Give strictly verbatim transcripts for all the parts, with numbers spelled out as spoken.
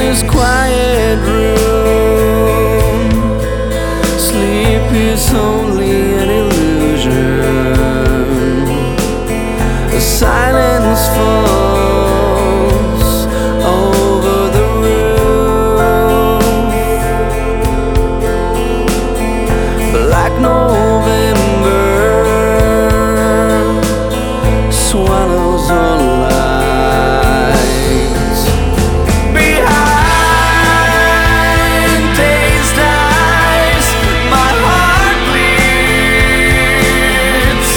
this quiet room, sleep is only an illusion. The silence falls over the roof. Black November swallows all lights. Behind dazed eyes, my heart bleeds.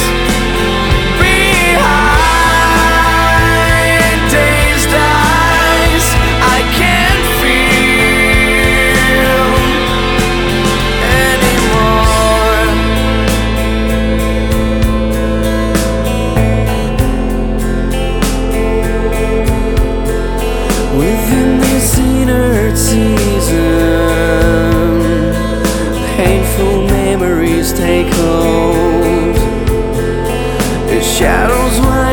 Behind dazed eyes, I can't feel anymore. Within this inert season, painful memories take hold. The shadows wide